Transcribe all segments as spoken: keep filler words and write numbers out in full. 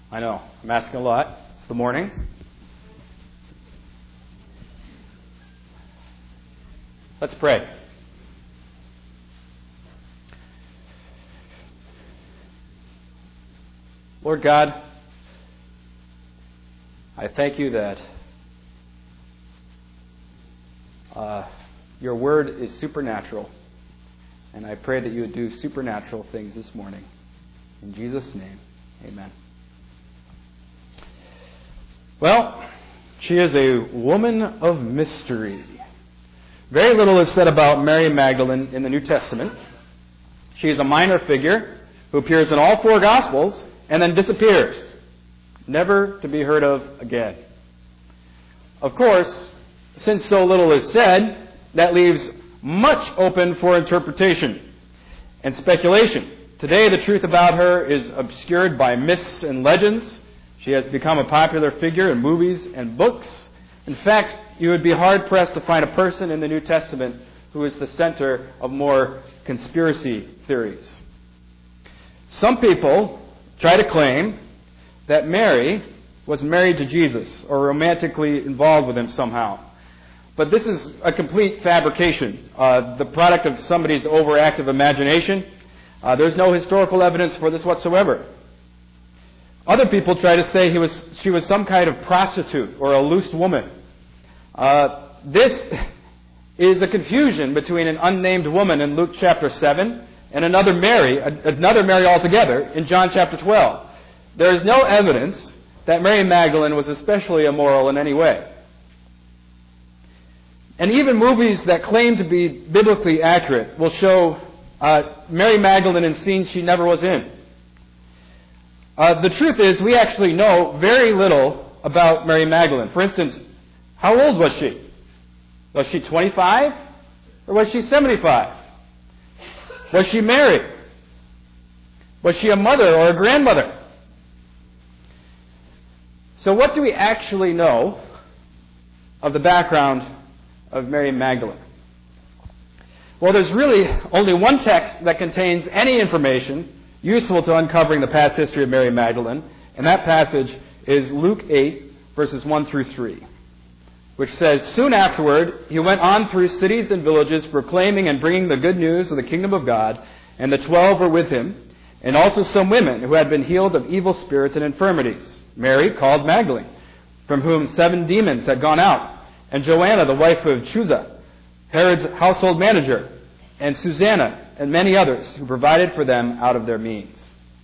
I know, I'm asking a lot. It's the morning. Let's pray. Lord God, I thank you that uh, your word is supernatural, and I pray that you would do supernatural things this morning. In Jesus' name, amen. Well, she is a woman of mystery. Very little is said about Mary Magdalene in the New Testament. She is a minor figure who appears in all four Gospels and then disappears, never to be heard of again. Of course, since so little is said, that leaves much open for interpretation and speculation. Today, the truth about her is obscured by myths and legends. She has become a popular figure in movies and books. In fact, you would be hard-pressed to find a person in the New Testament who is the center of more conspiracy theories. Some people try to claim that Mary was married to Jesus or romantically involved with him somehow. But this is a complete fabrication, uh, the product of somebody's overactive imagination. Uh, there's no historical evidence for this whatsoever. Other people try to say he was, she was some kind of prostitute or a loose woman. Uh, this is a confusion between an unnamed woman in Luke chapter seven and another Mary, another Mary altogether, in John chapter twelve. There is no evidence that Mary Magdalene was especially immoral in any way. And even movies that claim to be biblically accurate will show uh, Mary Magdalene in scenes she never was in. Uh, the truth is, we actually know very little about Mary Magdalene. For instance, how old was she? Was she twenty-five or was she seventy-five? Was she married? Was she a mother or a grandmother? So what do we actually know of the background of Mary Magdalene? Well, there's really only one text that contains any information useful to uncovering the past history of Mary Magdalene, and that passage is Luke eight, verses one through three, which says, "Soon afterward, he went on through cities and villages, proclaiming and bringing the good news of the kingdom of God, and the twelve were with him, and also some women who had been healed of evil spirits and infirmities. Mary, called Magdalene, from whom seven demons had gone out, and Joanna, the wife of Chuza, Herod's household manager, and Susanna, and many others who provided for them out of their means."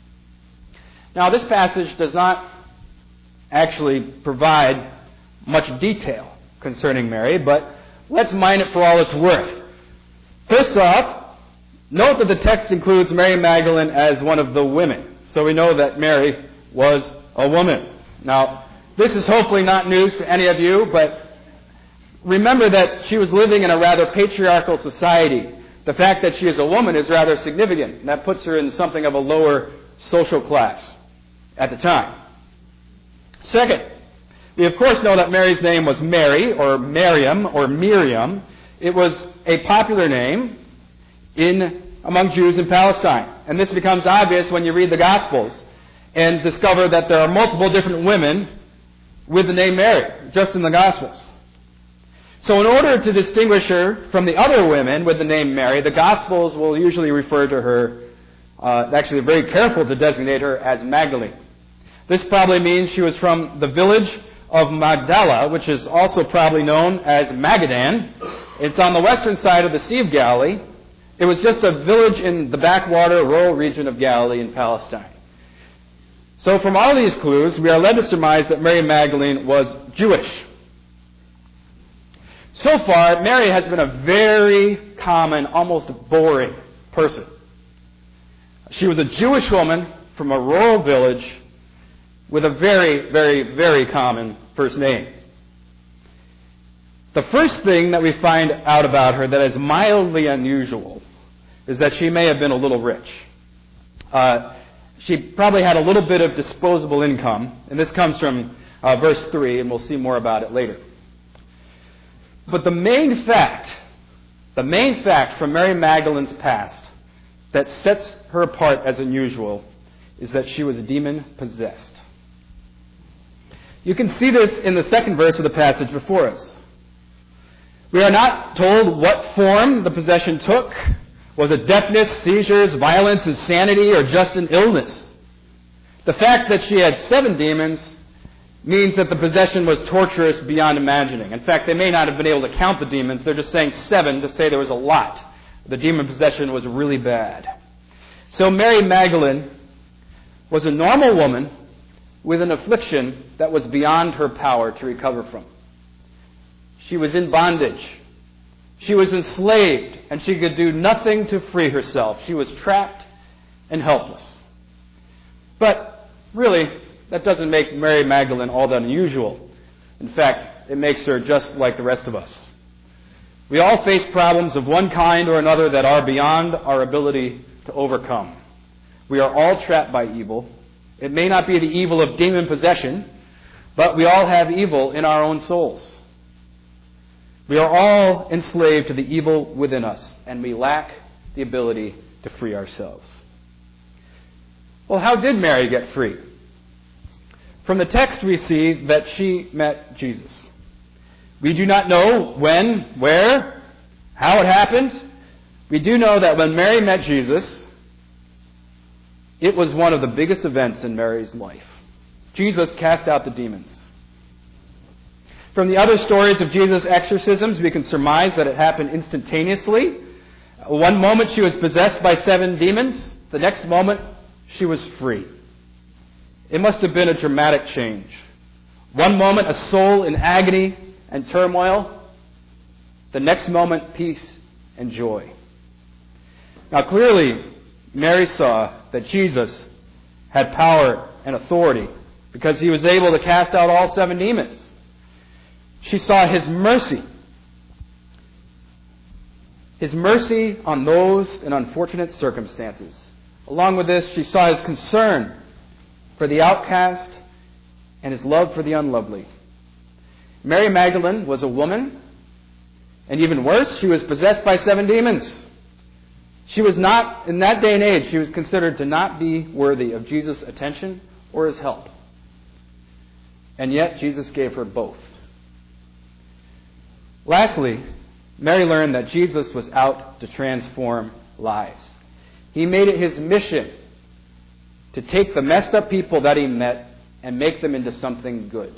Now, this passage does not actually provide much detail concerning Mary, but let's mine it for all it's worth. First off, note that the text includes Mary Magdalene as one of the women, so we know that Mary was a woman. Now, this is hopefully not news to any of you, but remember that she was living in a rather patriarchal society. The fact that she is a woman is rather significant, and that puts her in something of a lower social class at the time. Second, we of course know that Mary's name was Mary, or Miriam, or Miriam. It was a popular name in among Jews in Palestine. And this becomes obvious when you read the Gospels and discover that there are multiple different women with the name Mary, just in the Gospels. So in order to distinguish her from the other women with the name Mary, the Gospels will usually refer to her, uh, actually they're very careful to designate her as Magdalene. This probably means she was from the village of Magdala, which is also probably known as Magadan. It's on the western side of the Sea of Galilee. It was just a village in the backwater rural region of Galilee in Palestine. So from all these clues, we are led to surmise that Mary Magdalene was Jewish. So far, Mary has been a very common, almost boring person. She was a Jewish woman from a rural village with a very, very, very common first name. The first thing that we find out about her that is mildly unusual is that she may have been a little rich. Uh, she probably had a little bit of disposable income, and this comes from uh, verse three, and we'll see more about it later. But the main fact, the main fact from Mary Magdalene's past that sets her apart as unusual is that she was demon-possessed. You can see this in the second verse of the passage before us. We are not told what form the possession took. Was it deafness, seizures, violence, insanity, or just an illness? The fact that she had seven demons means that the possession was torturous beyond imagining. In fact, they may not have been able to count the demons. They're just saying seven to say there was a lot. The demon possession was really bad. So Mary Magdalene was a normal woman with an affliction that was beyond her power to recover from. She was in bondage. She was enslaved, and she could do nothing to free herself. She was trapped and helpless. But really, that doesn't make Mary Magdalene all that unusual. In fact, it makes her just like the rest of us. We all face problems of one kind or another that are beyond our ability to overcome. We are all trapped by evil. It may not be the evil of demon possession, but we all have evil in our own souls. We are all enslaved to the evil within us, and we lack the ability to free ourselves. Well, how did Mary get free? From the text we see that she met Jesus. We do not know when, where, how it happened. We do know that when Mary met Jesus, it was one of the biggest events in Mary's life. Jesus cast out the demons. From the other stories of Jesus' exorcisms, we can surmise that it happened instantaneously. One moment she was possessed by seven demons. The next moment she was free. It must have been a dramatic change. One moment a soul in agony and turmoil. The next moment peace and joy. Now clearly Mary saw that Jesus had power and authority because he was able to cast out all seven demons. She saw his mercy. His mercy on those in unfortunate circumstances. Along with this, she saw his concern for the outcast and his love for the unlovely. Mary Magdalene was a woman, and even worse, she was possessed by seven demons. She was not, in that day and age, she was considered to not be worthy of Jesus' attention or his help. And yet, Jesus gave her both. Lastly, Mary learned that Jesus was out to transform lives. He made it his mission to take the messed up people that he met and make them into something good.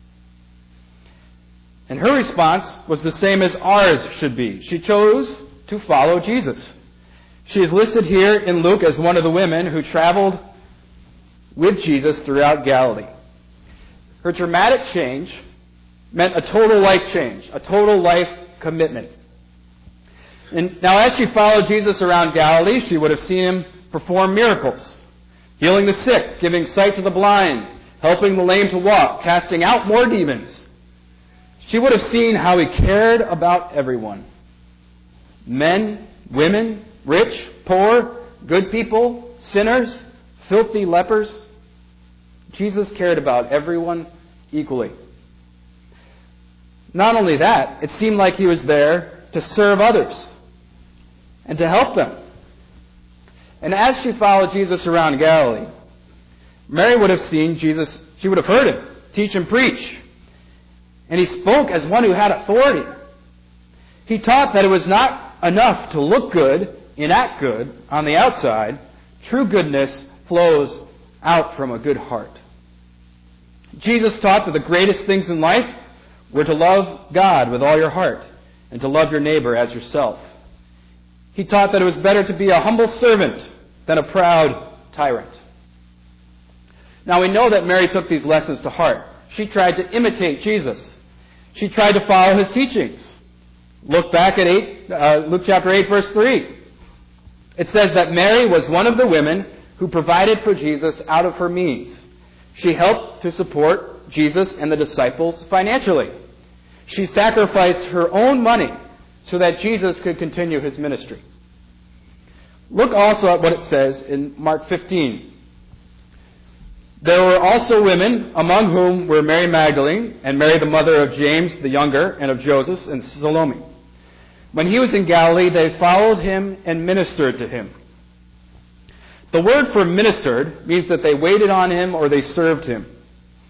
And her response was the same as ours should be. She chose to follow Jesus. She is listed here in Luke as one of the women who traveled with Jesus throughout Galilee. Her dramatic change meant a total life change, a total life commitment. And now as she followed Jesus around Galilee, she would have seen him perform miracles, healing the sick, giving sight to the blind, helping the lame to walk, casting out more demons. She would have seen how he cared about everyone. Men, women, rich, poor, good people, sinners, filthy lepers. Jesus cared about everyone equally. Not only that, it seemed like he was there to serve others and to help them. And as she followed Jesus around Galilee, Mary would have seen Jesus, she would have heard him teach and preach. And he spoke as one who had authority. He taught that it was not enough to look good and act good on the outside. True goodness flows out from a good heart. Jesus taught that the greatest things in life were to love God with all your heart and to love your neighbor as yourself. He taught that it was better to be a humble servant than a proud tyrant. Now we know that Mary took these lessons to heart. She tried to imitate Jesus. She tried to follow his teachings. Look back at eight, uh, Luke chapter eight, verse three. It says that Mary was one of the women who provided for Jesus out of her means. She helped to support Jesus and the disciples financially. She sacrificed her own money so that Jesus could continue his ministry. Look also at what it says in Mark fifteen. There were also women, among whom were Mary Magdalene and Mary the mother of James the younger and of Joseph and Salome. When he was in Galilee, they followed him and ministered to him. The word for ministered means that they waited on him or they served him.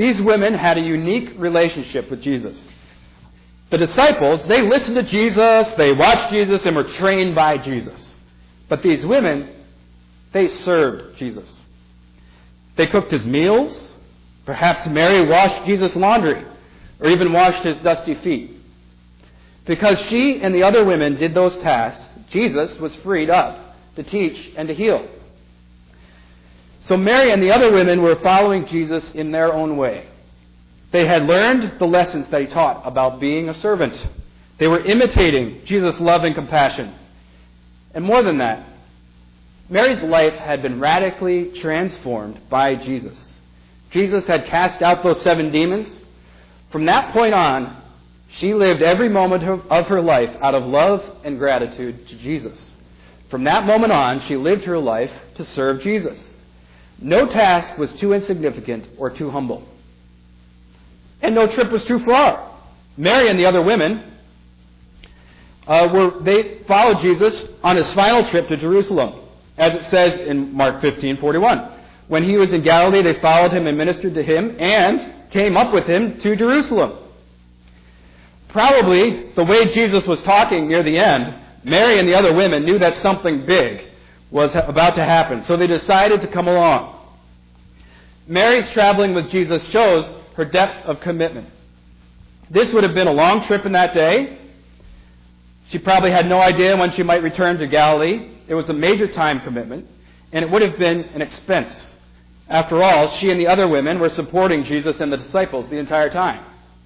These women had a unique relationship with Jesus. The disciples, they listened to Jesus, they watched Jesus, and were trained by Jesus. But these women, they served Jesus. They cooked his meals. Perhaps Mary washed Jesus' laundry, or even washed his dusty feet. Because she and the other women did those tasks, Jesus was freed up to teach and to heal. So Mary and the other women were following Jesus in their own way. They had learned the lessons that he taught about being a servant. They were imitating Jesus' love and compassion. And more than that, Mary's life had been radically transformed by Jesus. Jesus had cast out those seven demons. From that point on, she lived every moment of her life out of love and gratitude to Jesus. From that moment on, she lived her life to serve Jesus. No task was too insignificant or too humble. And no trip was too far. Mary and the other women, uh, were they followed Jesus on his final trip to Jerusalem, as it says in Mark fifteen forty-one. When he was in Galilee, they followed him and ministered to him and came up with him to Jerusalem. Probably the way Jesus was talking near the end, Mary and the other women knew that something big was about to happen, so they decided to come along. Mary's traveling with Jesus shows her depth of commitment. This would have been a long trip in that day. She probably had no idea when she might return to Galilee. It was a major time commitment, and it would have been an expense. After all, she and the other women were supporting Jesus and the disciples the entire time.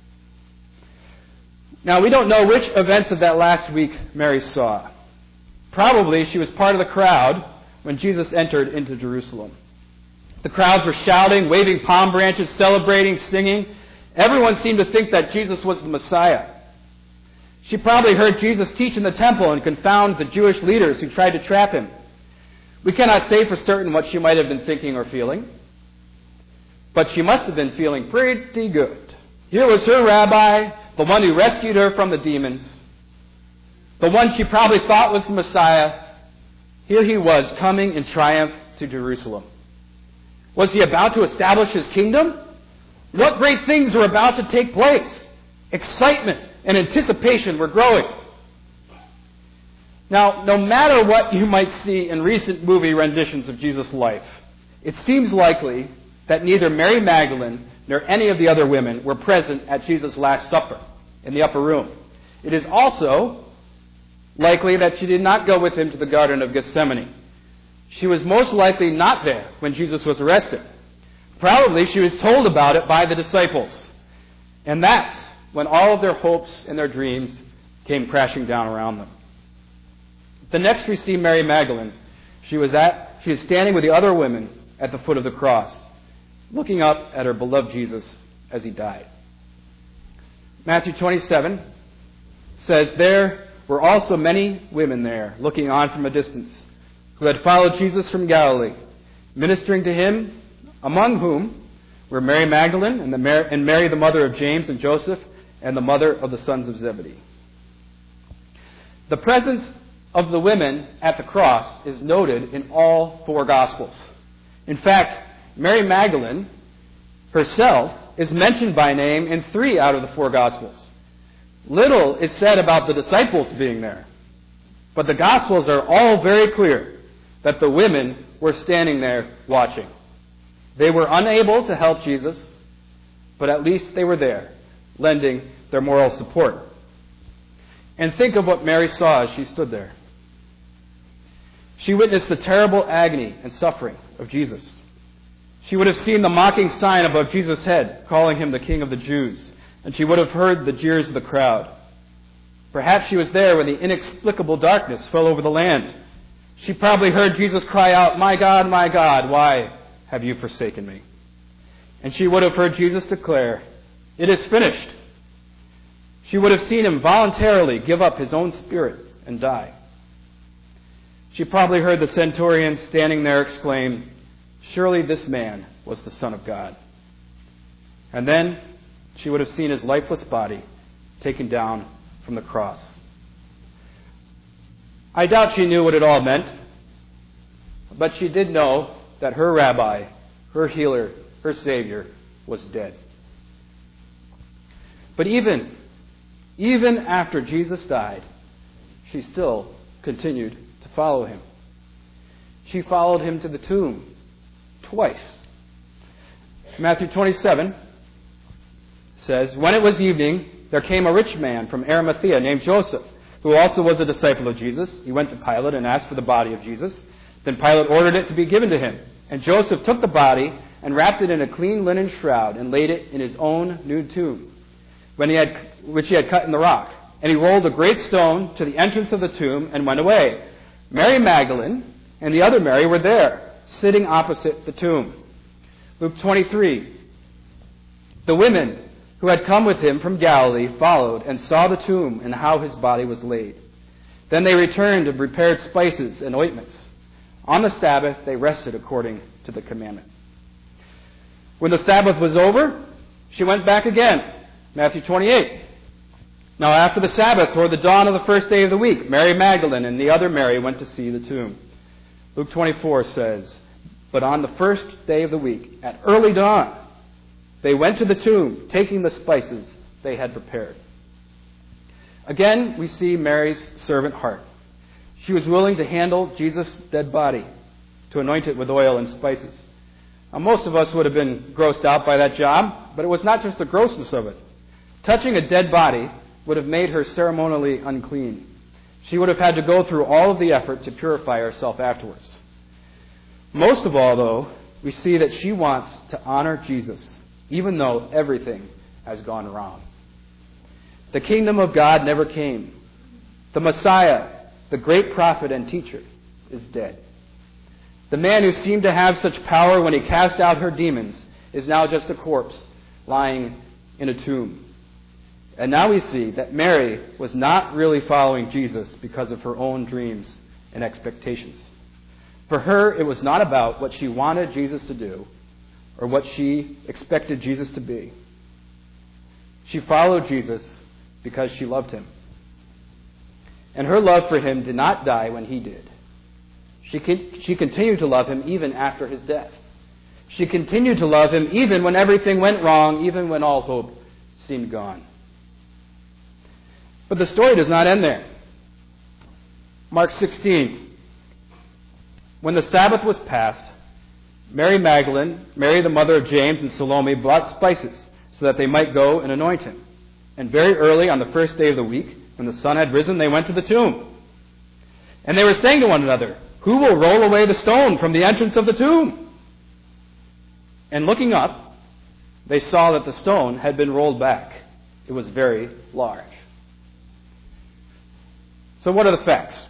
Now, we don't know which events of that last week Mary saw. Probably she was part of the crowd when Jesus entered into Jerusalem. The crowds were shouting, waving palm branches, celebrating, singing. Everyone seemed to think that Jesus was the Messiah. She probably heard Jesus teach in the temple and confound the Jewish leaders who tried to trap him. We cannot say for certain what she might have been thinking or feeling, but she must have been feeling pretty good. Here was her rabbi, the one who rescued her from the demons, the one she probably thought was the Messiah. Here he was, coming in triumph to Jerusalem. Was he about to establish his kingdom? What great things were about to take place? Excitement and anticipation were growing. Now, no matter what you might see in recent movie renditions of Jesus' life, it seems likely that neither Mary Magdalene nor any of the other women were present at Jesus' Last Supper in the upper room. It is also likely that she did not go with him to the Garden of Gethsemane. She was most likely not there when Jesus was arrested. Probably she was told about it by the disciples. And that's when all of their hopes and their dreams came crashing down around them. The next we see Mary Magdalene, she was at she was standing with the other women at the foot of the cross, looking up at her beloved Jesus as he died. Matthew twenty-seven says, "There were also many women there, looking on from a distance, who had followed Jesus from Galilee, ministering to him, among whom were Mary Magdalene and, the Mary, and Mary the mother of James and Joseph, and the mother of the sons of Zebedee." The presence of the women at the cross is noted in all four Gospels. In fact, Mary Magdalene herself is mentioned by name in three out of the four Gospels. Little is said about the disciples being there, but the Gospels are all very clear that the women were standing there watching. They were unable to help Jesus, but at least they were there, lending their moral support. And think of what Mary saw as she stood there. She witnessed the terrible agony and suffering of Jesus. She would have seen the mocking sign above Jesus' head, calling him the King of the Jews, and she would have heard the jeers of the crowd. Perhaps she was there when the inexplicable darkness fell over the land. She probably heard Jesus cry out, "My God, my God, why have you forsaken me?" And she would have heard Jesus declare, "It is finished." She would have seen him voluntarily give up his own spirit and die. She probably heard the centurion standing there exclaim, "Surely this man was the Son of God." And then she would have seen his lifeless body taken down from the cross. I doubt she knew what it all meant, but she did know that her rabbi, her healer, her Savior, was dead. But even, even after Jesus died, she still continued to follow him. She followed him to the tomb twice. Matthew twenty-seven says, "When it was evening, there came a rich man from Arimathea named Joseph, who also was a disciple of Jesus. He went to Pilate and asked for the body of Jesus. Then Pilate ordered it to be given to him. And Joseph took the body and wrapped it in a clean linen shroud and laid it in his own new tomb, when he had, which he had cut in the rock. And he rolled a great stone to the entrance of the tomb and went away. Mary Magdalene and the other Mary were there, sitting opposite the tomb." Luke twenty-three. "The women who had come with him from Galilee followed and saw the tomb and how his body was laid. Then they returned and prepared spices and ointments. On the Sabbath they rested according to the commandment." When the Sabbath was over, she went back again. Matthew twenty-eight. "Now after the Sabbath, toward the dawn of the first day of the week, Mary Magdalene and the other Mary went to see the tomb." Luke twenty-four says, "But on the first day of the week, at early dawn, they went to the tomb, taking the spices they had prepared." Again, we see Mary's servant heart. She was willing to handle Jesus' dead body, to anoint it with oil and spices. Now, most of us would have been grossed out by that job, but it was not just the grossness of it. Touching a dead body would have made her ceremonially unclean. She would have had to go through all of the effort to purify herself afterwards. Most of all, though, we see that she wants to honor Jesus, even though everything has gone wrong. The kingdom of God never came. The Messiah, the great prophet and teacher, is dead. The man who seemed to have such power when he cast out her demons is now just a corpse lying in a tomb. And now we see that Mary was not really following Jesus because of her own dreams and expectations. For her, it was not about what she wanted Jesus to do or what she expected Jesus to be. She followed Jesus because she loved him. And her love for him did not die when he did. She, con- she continued to love him even after his death. She continued to love him even when everything went wrong, even when all hope seemed gone. But the story does not end there. Mark sixteen. When the Sabbath was past, Mary Magdalene, Mary the mother of James, and Salome bought spices so that they might go and anoint him. And very early on the first day of the week, when the sun had risen, they went to the tomb. And they were saying to one another, "Who will roll away the stone from the entrance of the tomb?" And looking up, they saw that the stone had been rolled back. It was very large. So what are the facts?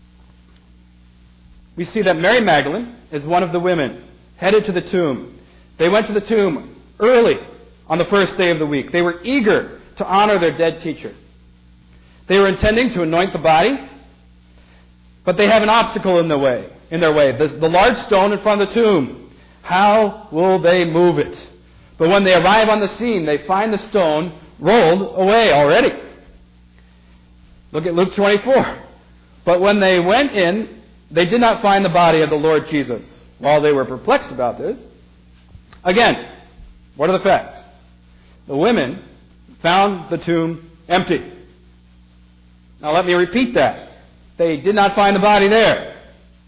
We see that Mary Magdalene is one of the women headed to the tomb. They went to the tomb early on the first day of the week. They were eager to honor their dead teacher. They were intending to anoint the body, but they have an obstacle in their way. In their way, the, the large stone in front of the tomb. How will they move it? But when they arrive on the scene, they find the stone rolled away already. Look at Luke twenty-four. But when they went in, they did not find the body of the Lord Jesus. While they were perplexed about this, again, what are the facts? The women found the tomb empty. Now let me repeat that. They did not find the body there.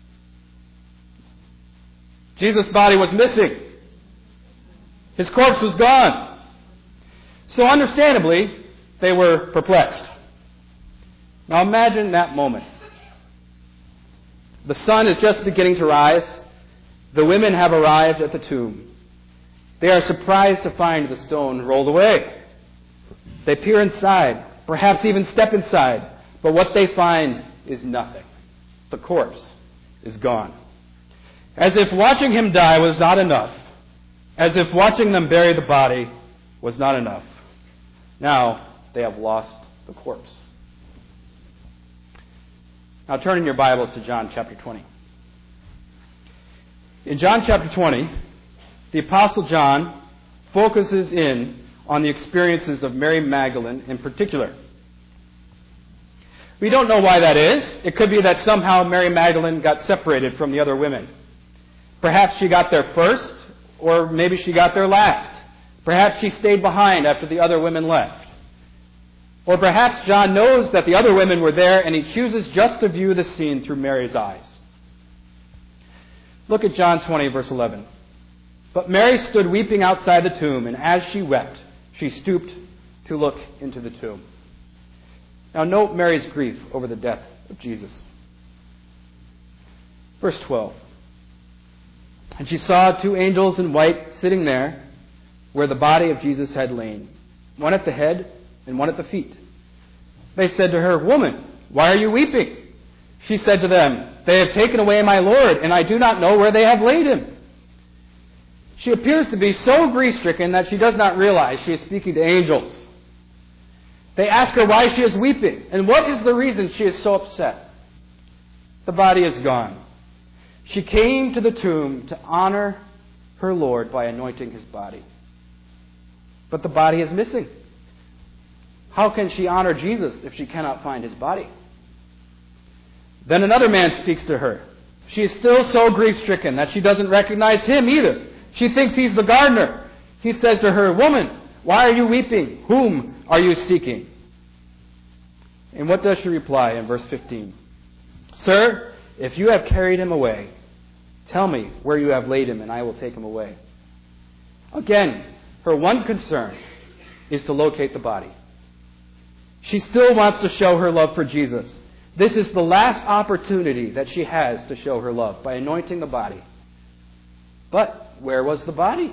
Jesus' body was missing. His corpse was gone. So understandably, they were perplexed. Now imagine that moment. The sun is just beginning to rise. The women have arrived at the tomb. They are surprised to find the stone rolled away. They peer inside, perhaps even step inside, but what they find is nothing. The corpse is gone. As if watching him die was not enough, as if watching them bury the body was not enough, now they have lost the corpse. Now turn in your Bibles to John chapter twenty. In John chapter twenty, the Apostle John focuses in on the experiences of Mary Magdalene in particular. We don't know why that is. It could be that somehow Mary Magdalene got separated from the other women. Perhaps she got there first, or maybe she got there last. Perhaps she stayed behind after the other women left. Or perhaps John knows that the other women were there and he chooses just to view the scene through Mary's eyes. Look at John twenty, verse eleven. But Mary stood weeping outside the tomb, and as she wept, she stooped to look into the tomb. Now note Mary's grief over the death of Jesus. Verse twelve. And she saw two angels in white sitting there where the body of Jesus had lain, one at the head and one at the feet. They said to her, "Woman, why are you weeping?" She said to them, "They have taken away my Lord, and I do not know where they have laid him." She appears to be so grief-stricken that she does not realize she is speaking to angels. They ask her why she is weeping, and what is the reason she is so upset. The body is gone. She came to the tomb to honor her Lord by anointing his body. But the body is missing. How can she honor Jesus if she cannot find his body? Then another man speaks to her. She is still so grief-stricken that she doesn't recognize him either. She thinks he's the gardener. He says to her, "Woman, why are you weeping? Whom are you seeking?" And what does she reply in verse fifteen? "Sir, if you have carried him away, tell me where you have laid him, and I will take him away." Again, her one concern is to locate the body. She still wants to show her love for Jesus. This is the last opportunity that she has to show her love, by anointing the body. But where was the body?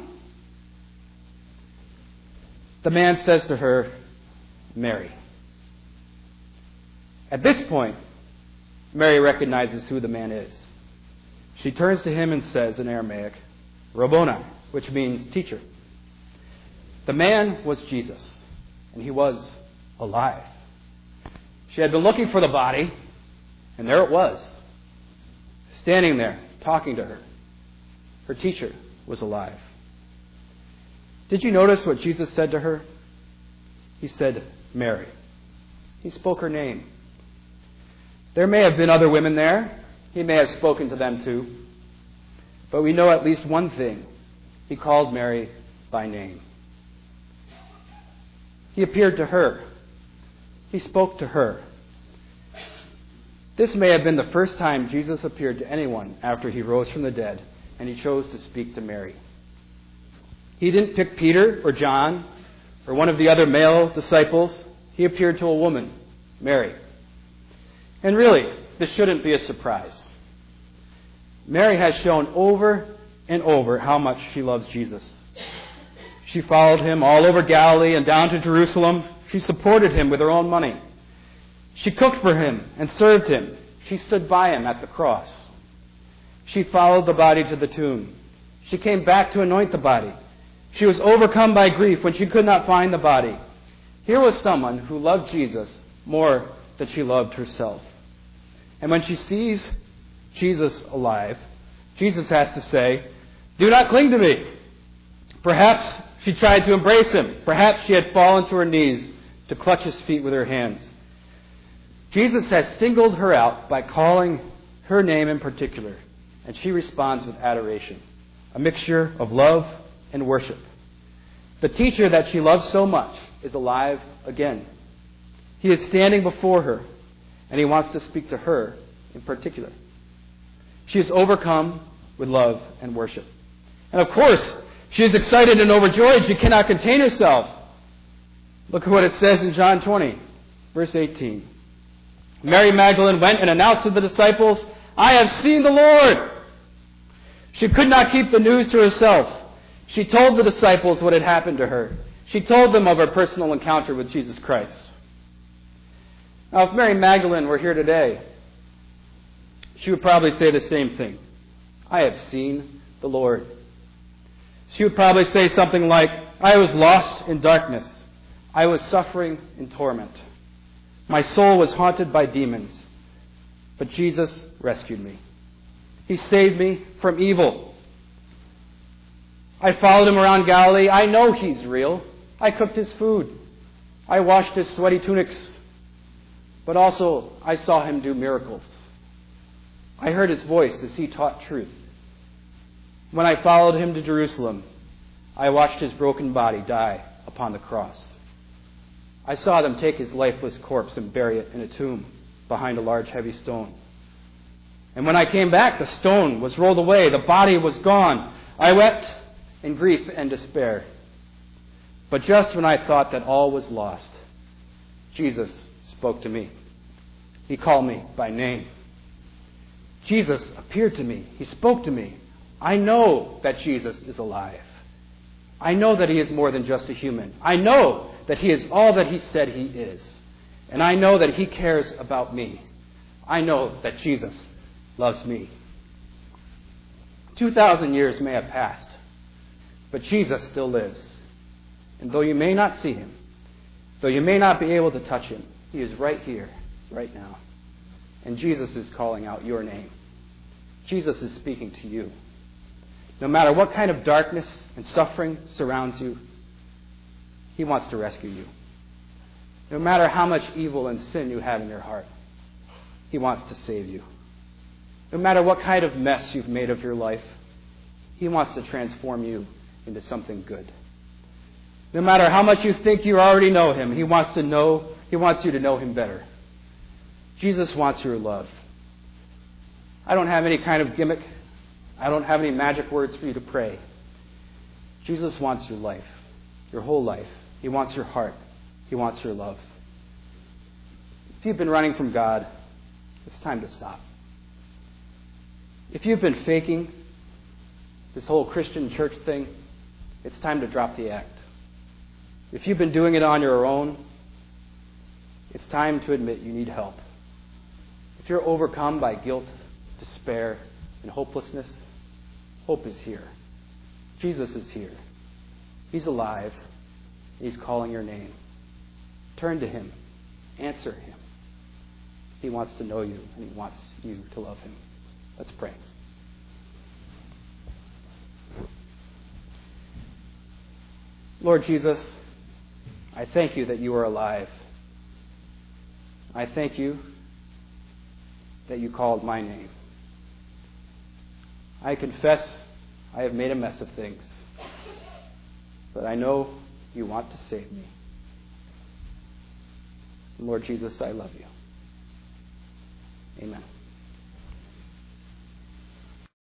The man says to her, "Mary." At this point, Mary recognizes who the man is. She turns to him and says in Aramaic, "Rabboni," which means teacher. The man was Jesus, and he was alive. She had been looking for the body, and there it was, standing there, talking to her. Her teacher was alive. Did you notice what Jesus said to her? He said, "Mary." He spoke her name. There may have been other women there. He may have spoken to them too. But we know at least one thing. He called Mary by name. He appeared to her. He spoke to her. This may have been the first time Jesus appeared to anyone after he rose from the dead, and he chose to speak to Mary. He didn't pick Peter or John or one of the other male disciples. He appeared to a woman, Mary. And really, this shouldn't be a surprise. Mary has shown over and over how much she loves Jesus. She followed him all over Galilee and down to Jerusalem. She supported him with her own money. She cooked for him and served him. She stood by him at the cross. She followed the body to the tomb. She came back to anoint the body. She was overcome by grief when she could not find the body. Here was someone who loved Jesus more than she loved herself. And when she sees Jesus alive, Jesus has to say, "Do not cling to me." Perhaps she tried to embrace him. Perhaps she had fallen to her knees to clutch his feet with her hands. Jesus has singled her out by calling her name in particular, and she responds with adoration, a mixture of love and worship. The teacher that she loves so much is alive again. He is standing before her, and he wants to speak to her in particular. She is overcome with love and worship. And of course, she is excited and overjoyed. She cannot contain herself. Look at what it says in John twenty, verse eighteen. Mary Magdalene went and announced to the disciples, "I have seen the Lord." She could not keep the news to herself. She told the disciples what had happened to her. She told them of her personal encounter with Jesus Christ. Now, if Mary Magdalene were here today, she would probably say the same thing. "I have seen the Lord." She would probably say something like, "I was lost in darkness. I was suffering in torment. My soul was haunted by demons. But Jesus rescued me. He saved me from evil. I followed him around Galilee. I know he's real. I cooked his food. I washed his sweaty tunics. But also, I saw him do miracles. I heard his voice as he taught truth. When I followed him to Jerusalem, I watched his broken body die upon the cross. I saw them take his lifeless corpse and bury it in a tomb behind a large heavy stone. And when I came back, the stone was rolled away. The body was gone. I wept in grief and despair. But just when I thought that all was lost, Jesus spoke to me. He called me by name. Jesus appeared to me. He spoke to me. I know that Jesus is alive. I know that he is more than just a human. I know that he is all that he said he is. And I know that he cares about me. I know that Jesus loves me. Two thousand years may have passed, but Jesus still lives. And though you may not see him, though you may not be able to touch him, he is right here, right now. And Jesus is calling out your name. Jesus is speaking to you. No matter what kind of darkness and suffering surrounds you, he wants to rescue you. No matter how much evil and sin you have in your heart, he wants to save you. No matter what kind of mess you've made of your life, he wants to transform you into something good. No matter how much you think you already know him, he wants to know, he wants you to know him better. Jesus wants your love. I don't have any kind of gimmick. I don't have any magic words for you to pray. Jesus wants your life, your whole life. He wants your heart. He wants your love. If you've been running from God, it's time to stop. If you've been faking this whole Christian church thing, it's time to drop the act. If you've been doing it on your own, it's time to admit you need help. If you're overcome by guilt, despair, and hopelessness, hope is here. Jesus is here. He's alive. He's calling your name. Turn to him. Answer him. He wants to know you, and he wants you to love him. Let's pray. Lord Jesus, I thank you that you are alive. I thank you that you called my name. I confess I have made a mess of things, but I know you want to save me. Lord Jesus, I love you. Amen.